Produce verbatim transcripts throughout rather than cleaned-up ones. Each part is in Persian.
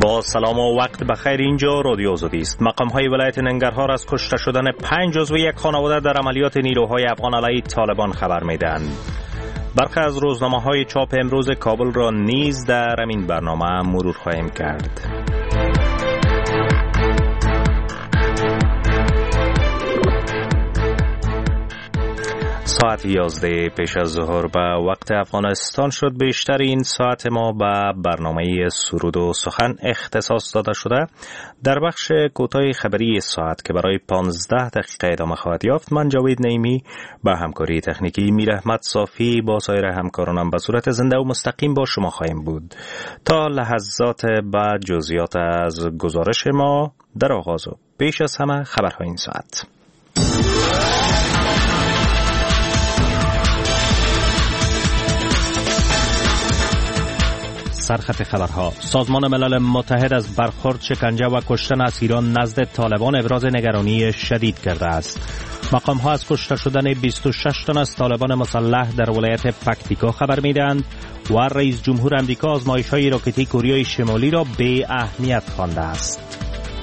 با سلام و وقت بخیر، اینجا رادیو آزادی است. مقام‌های ولایت ننگرهار از کشته شدن پنج عضو یک خانواده در عملیات نیروهای افغان علیه طالبان خبر میدهند. برخی از روزنامه‌های چاپ امروز کابل را نیز در این برنامه مرور خواهیم کرد. ساعت یازده پیش از ظهر به وقت افغانستان شد. بیشتر این ساعت ما به برنامه سرود و سخن اختصاص داده شده. در بخش کوتاه خبری ساعت که برای پانزده دقیقه ادامه خواهد یافت، من جاوید نعیمی با همکاری تکنیکی میر احمد صافی با سایر همکارانم به صورت زنده و مستقیم با شما خواهیم بود تا لحظات بعد. جزئیات از گزارش ما در آغاز و پیش از همه خبرهای این ساعت. سرخط خبرها: سازمان ملل متحد از برخورد، شکنجه و کشتن اسیران نزد طالبان ابراز نگرانی شدید کرده است. مقام ها از کشته شدن بیست و شش تن از طالبان مسلح در ولایت پکتیکا خبر میدهند و رئیس جمهور امریکا آزمایش های راکتی کره شمالی را بی اهمیت خوانده است.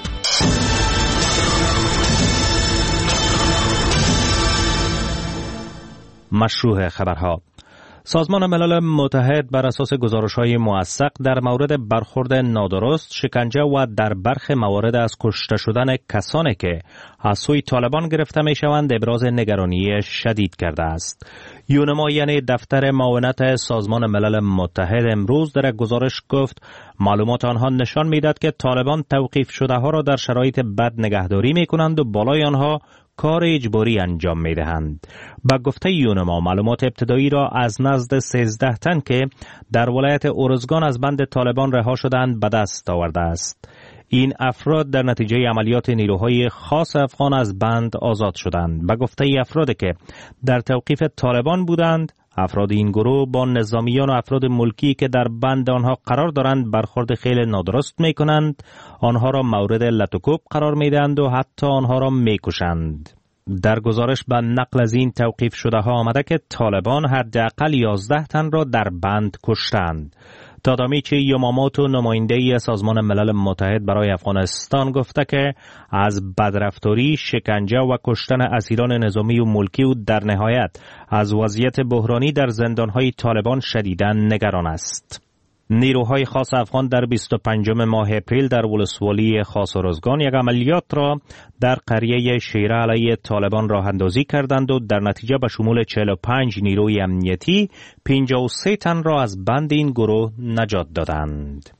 مشروع خبرها: سازمان ملل متحد بر اساس گزارش‌های موثق در مورد برخورد نادرست، شکنجه و در برخی موارد از کشته شدن کسانی که از سوی طالبان گرفته می‌شوند ابراز نگرانی شدید کرده است. یونما یعنی دفتر معاونت سازمان ملل متحد امروز در گزارش گفت معلومات آنها نشان می‌دهد که طالبان توقیف شده ها را در شرایط بد نگهداری می‌کنند و بالای آنها کار اجباری انجام می دهند. با گفته یونما معلومات ابتدایی را از نزد سیزده تن که در ولایت اورزگان از بند طالبان رها شدند به دست آورده است. این افراد در نتیجه عملیات نیروهای خاص افغان از بند آزاد شدند. با گفته ای افرادی که در توقیف طالبان بودند، افراد این گروه با نظامیان و افراد ملکی که در بند آنها قرار دارند برخورد خیلی نادرست می کنند، آنها را مورد لطوکوب قرار می دهند و حتی آنها را می کشند. در گزارش به نقل از این توقیف شده ها آمده که طالبان حداقل یازده تن را در بند کشتند. تادامیچی یاماموتو نماینده سازمان ملل متحد برای افغانستان گفته که از بدرفتاری، شکنجه و کشتن اسیران نظامی و ملکی و در نهایت از وضعیت بحرانی در زندانهای طالبان شدیداً نگران است. نیروهای خاص افغان در بیست و پنجم ماه اپریل در ولسوالی خاص اورزگان یک عملیات را در قریه شیره علیه طالبان راه اندازی کردند و در نتیجه به شمول چهل و پنج نیروی امنیتی پنجاه و سه تن را از بند این گروه نجات دادند.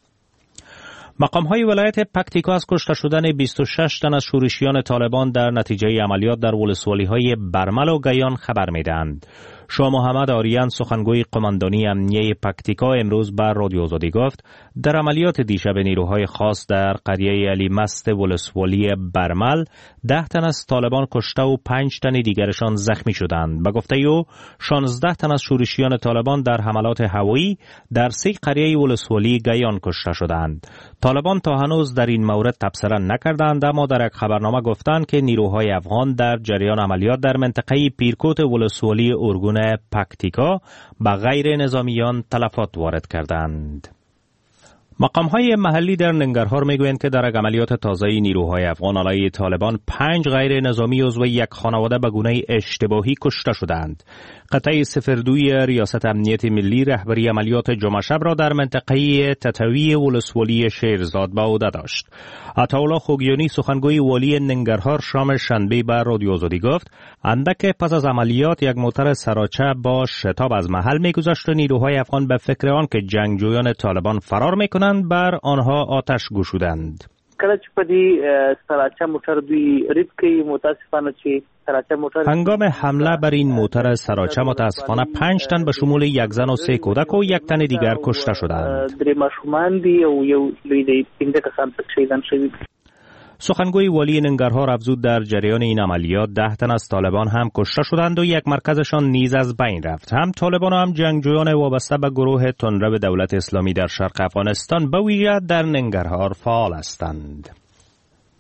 مقام‌های ولایت پکتیکا از کشته شدن بیست و شش تن از شورشیان طالبان در نتیجه عملیات در ولسوالی‌های برمل و گیان خبر می‌دهند. شاه محمد آریان سخنگوی قماندانی امنیه پکتیکا امروز بر رادیو آزادی گفت در عملیات دیشب نیروهای خاص در قریه علی مست ولسوالی برمل ده تن از طالبان کشته و پنج تن دیگرشان زخمی شدند. به گفته او شانزده تن از شورشیان طالبان در حملات هوایی در سه قریه ولسوالی گیان کشته شدند. طالبان تا هنوز در این مورد تبصره نکردند، اما در یک خبرنامه گفتند که نیروهای افغان در جریان عملیات در منطقه پیرکوت ولسوالی ارگون پکتیکا به غیر نظامیان تلفات وارد کردند. مقام‌های محلی در ننگرهار میگویند که در عملیات تازه نیروهای افغان علیه طالبان پنج غیر نظامی عضو یک خانواده به گونه اشتباهی کشته شدند. قطعه صفردوی ریاست امنیت ملی رهبری عملیات جمعه شب را در منطقه تتوی ولسوالی شیرزاد به عهده داشت. عطاالله خوگیانی سخنگوی والی ننگرهار شام شنبه بر رادیو آزادی گفت اندک پس از عملیات یک موتر سراچه با شتاب از محل میگذشت و نیروهای افغان به فکر آن که جنگجویان طالبان فرار میکنند بر آنها آتش گشودند. کله چې په دې سراچه موټر دوی ریب کوي متاسفانه چې سراچه موټر هنگام حمله بر این موتر سراچه متاسفانه پنج تن به شمول یک زن و سه کودک و یک تن دیگر کشته شدند. درې ماشومان دي او یو لوی دی پنځه کسان پکې شهیدان شوي. سخنگوی والی ننگرهار افزود در جریان این عملیات ده تن از طالبان هم کشته شدند و یک مرکزشان نیز از بین رفت. هم طالبان و هم جنگجویان وابسته به گروه تندرو دولت اسلامی در شرق افغانستان به ویژه در ننگرهار فعال هستند.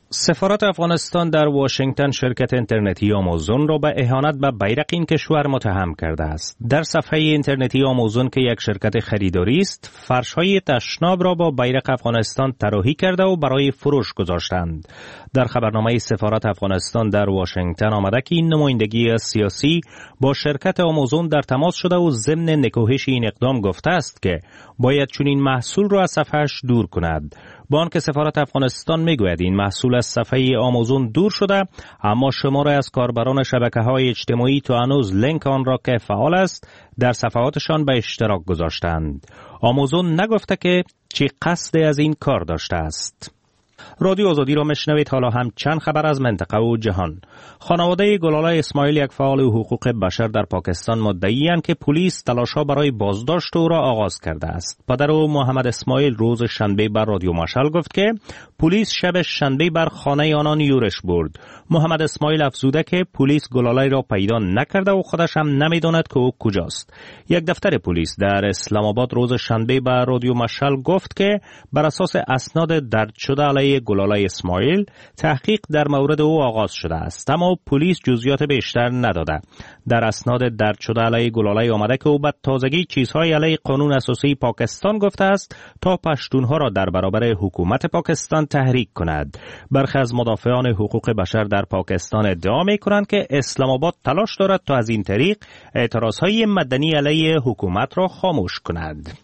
سفارت افغانستان در واشنگتن شرکت اینترنتی آمازون را به اهانت به بیرق این کشور متهم کرده است. در صفحه اینترنتی آمازون که یک شرکت خریداری است، فرش‌های تشناب را با بیرق افغانستان طراحی کرده و برای فروش گذاشتند. در خبرنامه سفارت افغانستان در واشنگتن آمده که این نمایندگی سیاسی با شرکت آمازون در تماس شده و ضمن نکوهش این اقدام گفته است که باید چنین محصول را از صفحه‌اش دور کند. با آنکه سفارت افغانستان میگوید این محصول از صفحه آمازون دور شده، اما شماره از کاربران شبکه‌های اجتماعی تا هنوز لینک آن را که فعال است در صفحاتشان به اشتراک گذاشتند. آمازون نگفته که چه قصد از این کار داشته است. رادیو آزادی را میشنوید. حالا هم چند خبر از منطقه و جهان. خانواده گلاله اسماعیل، یک فعال حقوق بشر در پاکستان، مدعی‌اند که پلیس تلاش‌ها برای بازداشت او را آغاز کرده است. پدر او محمد اسماعیل روز شنبه بر رادیو مشعل گفت که پلیس شب شنبه بر خانه آنان یورش برد. محمد اسماعیل افزوده که پلیس گلاله را پیدا نکرده و خودش هم نمی‌داند که او کجاست. یک دفتر پلیس در اسلام آباد روز شنبه بر رادیو مشعل گفت که بر اساس اسناد درج شده علیه گلاله اسماعیل تحقیق در مورد او آغاز شده است، اما پلیس جزئیات بیشتر نداده. در اسناد درج شده علیه گلاله آمده که او به تازگی چیزهای علیه قانون اساسی پاکستان گفته است تا پشتونها را در برابر حکومت پاکستان تحریک کند. برخی از مدافعان حقوق بشر در پاکستان ادعا می‌کنند که اسلام آباد تلاش دارد تا از این طریق اعتراضهای مدنی علیه حکومت را خاموش کند.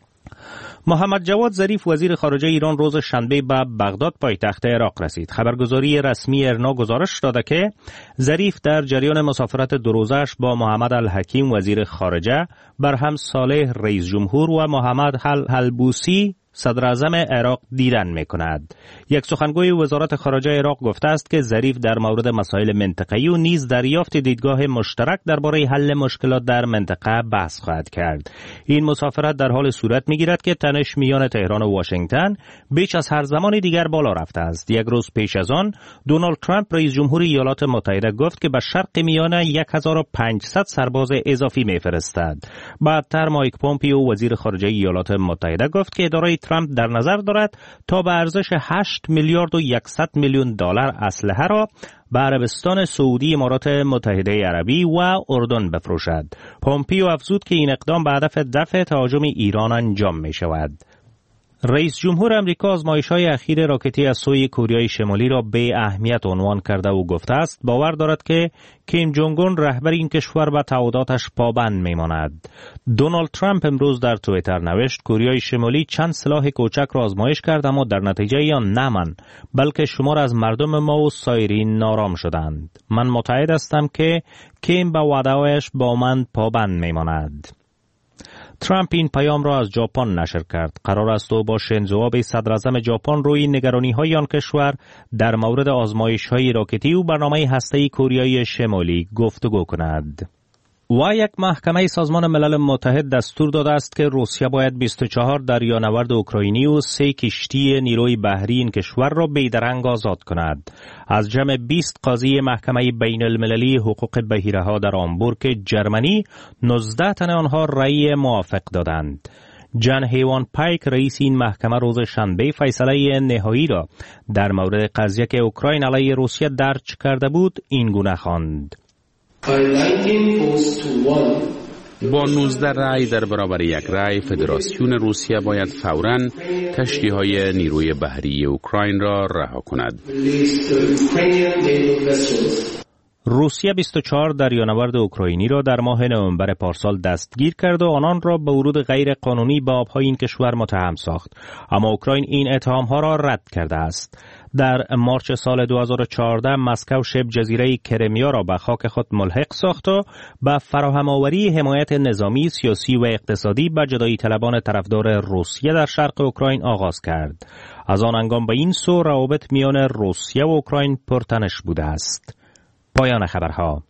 محمد جواد ظریف وزیر خارجه ایران روز شنبه به بغداد پایتخت عراق رسید. خبرگزاری رسمی ارنا گزارش داده که ظریف در جریان مسافرت دو روزه‌اش با محمد الحکیم وزیر خارجه، برهم صالح رئیس جمهور و محمد الحلبوسی صدر اعظم عراق دیدن می‌کند. یک سخنگوی وزارت خارجه عراق گفته است که ظریف در مورد مسائل منطقه‌ای و نیز دریافت دیدگاه مشترک درباره حل مشکلات در منطقه بحث خواهد کرد. این مسافرت در حال صورت می‌گیرد که تنش میان تهران و واشنگتن بیش از هر زمان دیگر بالا رفته است. یک روز پیش از آن دونالد ترامپ رئیس جمهور ایالات متحده گفت که به شرق میانه هزار و پانصد سرباز اضافی می‌فرستد. بعدتر مایک پومپیو وزیر خارجه ایالات متحده گفت که اداره ترامپ در نظر دارد تا به ارزش هشت میلیارد و صد میلیون دلار اسلحه را به عربستان سعودی، امارات متحده عربی و اردن بفروشد. پومپیو افزود که این اقدام به هدف دفع تهاجم ایران انجام می شود. رئیس جمهور امریکا آزمایش‌های اخیر راکتی از سوی کوریای شمالی را به اهمیت عنوان کرده و گفته است باور دارد که کیم جونگ اون رهبر این کشور به تعهداتش پابند میماند. دونالد ترامپ امروز در توییتر نوشت کوریای شمالی چند سلاح کوچک را آزمایش کرد اما در نتیجه آن نه من بلکه شمار از مردم ما و سایرین نارام شدند. من متعهد هستم که کیم به وعده‌هایش با من پابند میماند. ترامپ این پیام را از ژاپن نشر کرد. قرار است او با شینزو آبه صدر اعظم ژاپن روی نگرانی‌های آن کشور در مورد آزمایش‌های راکتی و برنامه هسته‌ای کوریای شمالی گفتگو کند. و یک محکمه سازمان ملل متحد دستور داده است که روسیه باید بیست و چهار دریانورد اوکراینی و سه کشتی نیروی بحری این کشور را بیدرنگ آزاد کند. از جمع بیست قاضی محکمه بین المللی حقوق بحیره‌ها در آمبورگ جرمنی، نوزده تن آنها رأی موافق دادند. جان هیوان پایک رئیس این محکمه روز شنبه فیصله نهایی را در مورد قضیه که اوکراین علیه روسیه درج کرده بود این گونه خواند: با نوزده رأی در برابر یک رأی فدراسیون روسیه باید فوراً کشتی‌های نیروی بحری اوکراین را رها کند. روسیه بیست و چهار دریانورد اوکراینی را در ماه نوامبر پارسال دستگیر کرد و آنان را به ورود غیر قانونی به آبهای این کشور متهم ساخت، اما اوکراین این اتهام‌ها را رد کرده است. در مارچ سال دو هزار و چهارده مسکو شبه جزیره کرمیا را به خاک خود ملحق ساخت و به فراهم‌آوری حمایت نظامی، سیاسی و اقتصادی به جدایی طلبان طرفدار روسیه در شرق اوکراین آغاز کرد. از آن هنگام به این سو روابط میان روسیه و اوکراین پرتنش بوده است. پایان خبرها.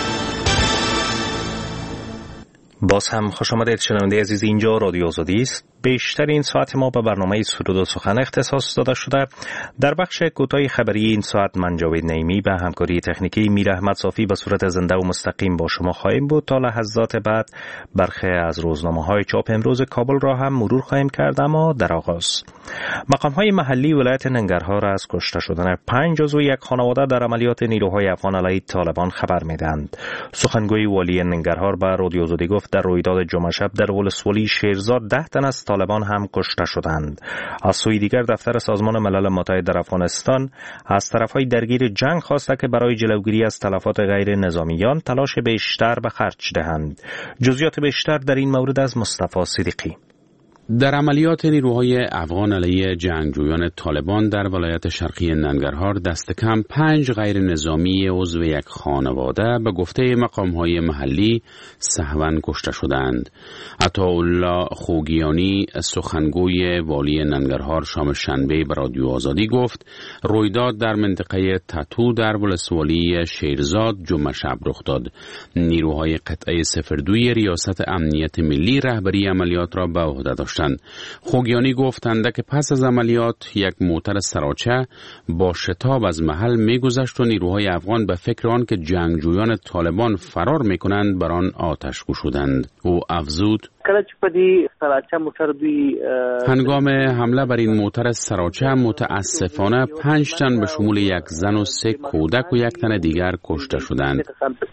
باز هم خوش آمدید شنونده عزیز، اینجا رادیو آزادی است. بیشتر این ساعت ما به برنامه سرود و سخن اختصاص داده شده. در بخش کوتاه خبری این ساعت من جاوید نعیمی به همکاری تکنیکی میر احمد صافی به صورت زنده و مستقیم با شما خواهیم بود. تا لحظات بعد برخی از روزنامه‌های چاپ امروز کابل را هم مرور خواهیم کرد، اما در آغاز مقام‌های محلی ولایت ننگرهار از کشته شدن پنج عضو یک خانواده در عملیات نیروهای افغان علیه طالبان خبر می‌دهند. سخنگوی والی ننگرهار به رادیو آزادی گفت در رویداد جمعه شب در ولسوالی شیرزاد ده تن از طالبان هم کشته شدند. از سوی دیگر دفتر سازمان ملل متحد در افغانستان از طرف‌های درگیر جنگ خواسته که برای جلوگیری از تلفات غیر نظامیان تلاش بیشتر به خرج دهند. جزئیات بیشتر در این مورد از مصطفی صدیقی. در عملیات نیروهای افغان علیه جنگجویان طالبان در ولایت شرقی ننگرهار دست کم پنج غیر نظامی عضو یک خانواده به گفته مقام‌های محلی سهواً کشته شدند. عطاالله خوگیانی سخنگوی والی ننگرهار شام شنبه به رادیو آزادی گفت رویداد در منطقه تتو در ولسوالی شیرزاد جمعه شب رخ داد. نیروهای قطعه صفر دوی ریاست امنیت ملی رهبری عملیات را به عهده داشتند. خوگیانی گفتند که پس از عملیات یک موتر سراچه با شتاب از محل می‌گذشت و نیروهای افغان به فکر آن که جنگجویان طالبان فرار می‌کنند بر آن آتش گشودند. او افزود هنگام حمله بر این موتر سراچه متاسفانه پنج تن به شمول یک زن و سه کودک و یک تن دیگر کشته شدند.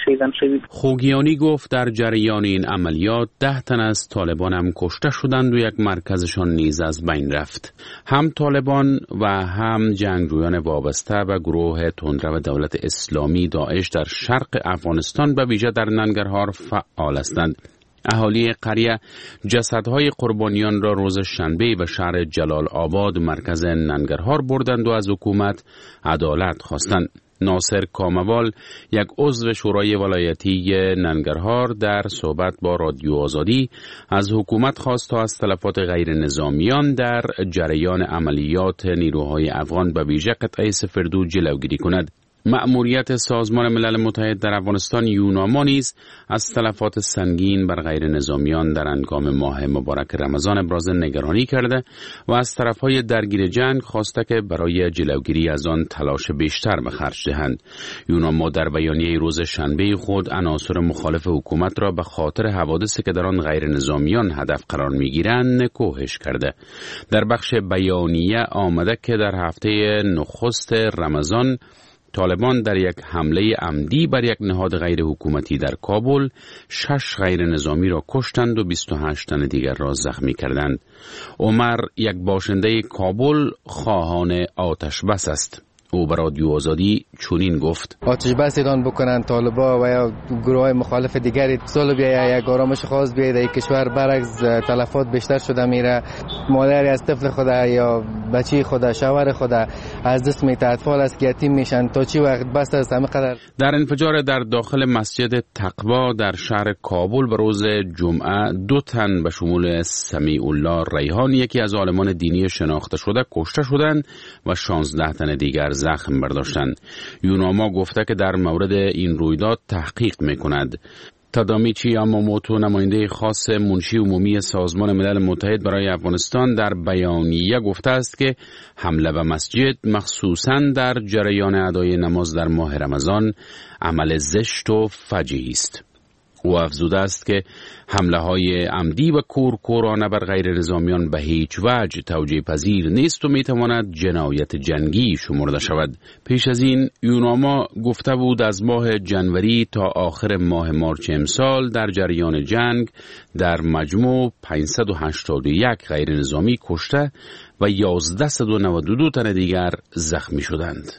خوگیانی گفت در جریان این عملیات ده تن از طالبان هم کشته شدند و یک مرکزشان نیز از بین رفت. هم طالبان و هم جنگجویان وابسته به گروه تندرو دولت اسلامی داعش در شرق افغانستان به ویژه در ننگرهار فعال هستند. اهالی قریه جسدهای قربانیان را روز شنبه به شهر جلال آباد مرکز ننگرهار بردند و از حکومت عدالت خواستند. ناصر کاموال یک عضو شورای ولایتی ننگرهار در صحبت با رادیو آزادی از حکومت خواست تا از تلفات غیر نظامیان در جریان عملیات نیروهای افغان به ویژه قطعه صفر دو جلوگیری کند. مأموریت سازمان ملل متحد در افغانستان یوناما نیز از تلفات سنگین بر غیر نظامیان در هنگام ماه مبارک رمضان ابراز نگرانی کرده و از طرفهای درگیر جنگ خواسته که برای جلوگیری از آن تلاش بیشتر به خرج دهند. یوناما در بیانیه روز شنبه خود عناصر مخالف حکومت را به خاطر حوادثی که در آن غیر نظامیان هدف قرار می‌گیرند نکوهش کرده. در بخش بیانیه آمده که در هفته نخست رمضان طالبان در یک حمله عمدی بر یک نهاد غیر حکومتی در کابل شش غیر نظامی را کشتند و بیست و هشت تن دیگر را زخمی کردند. عمر یک باشنده کابل خواهان آتش بس است. او به رادیو آزادی چنین گفت: آتش بس اعلان بکنن طالبا و یا گروه مخالف دیگری سال بیا یک آرامش خاص بیاید در کشور، برعکس تلفات بیشتر شده میره. مادری از طفل خدا یا بچی خدا شوهر خدا از دست میته، اطفال از یتیم میشن. تا چی وقت بس است همه قدر. در انفجار در داخل مسجد تقوا در شهر کابل به روز جمعه دو تن به شمول سمیع الله ریحان یکی از عالمان دینی شناخته شده کشته شدند و شانزده تن دیگر زخم برداشتند. یوناما گفته که در مورد این رویداد تحقیق میکند. تادامیچی یاماموتو نماینده خاص منشی عمومی سازمان ملل متحد برای افغانستان در بیانیه گفته است که حمله به مسجد مخصوصاً در جریان ادای نماز در ماه رمضان عمل زشت و فجیعی است. او افزوده است که حمله های عمدی و کورکورانه بر غیر نظامیان به هیچ وجه توجیه پذیر نیست و میتواند جنایت جنگی شمرده شود. پیش از این یوناما گفته بود از ماه جنوری تا آخر ماه مارچ امسال در جریان جنگ در مجموع پانصد و هشتاد و یک غیر نظامی کشته و یازده و نود و دو تن دیگر زخمی شدند.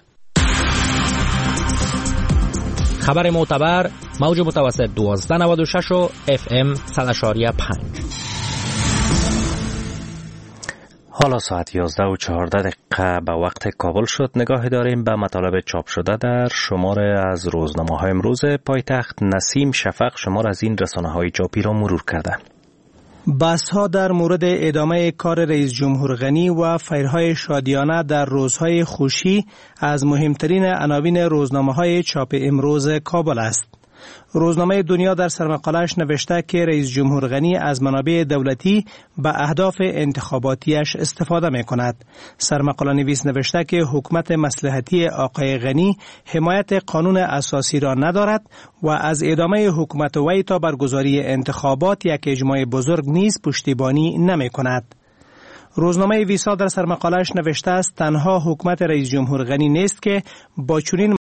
خبر معتبر موج متوسط دوازده و نود و شش و اف ام صد و پنج. حالا ساعت یازده و چهارده دقیقه به وقت کابل شد. نگاه داریم به مطالب چاپ شده در شمار از روزنامه‌های امروز پایتخت. نسیم شفق شمار از این رسانه‌های چاپی را مرور کردند. بحث‌ها در مورد ادامه کار رئیس جمهور غنی و فیرهای شادیانه در روزهای خوشی از مهمترین عناوین روزنامه‌های چاپ امروز کابل است. روزنامه دنیا در سرمقاله‌اش نوشته که رئیس جمهور غنی از منابع دولتی به اهداف انتخاباتیش استفاده می کند. سرمقاله نویس نوشته که حکومت مصلحتی آقای غنی حمایت قانون اساسی را ندارد و از ادامه حکومت وی تا برگزاری انتخابات یک اجماع بزرگ نیز پشتیبانی نمی کند. روزنامه ویسا در سرمقاله‌اش نوشته است تنها حکومت رئیس جمهور غنی نیست که با چنین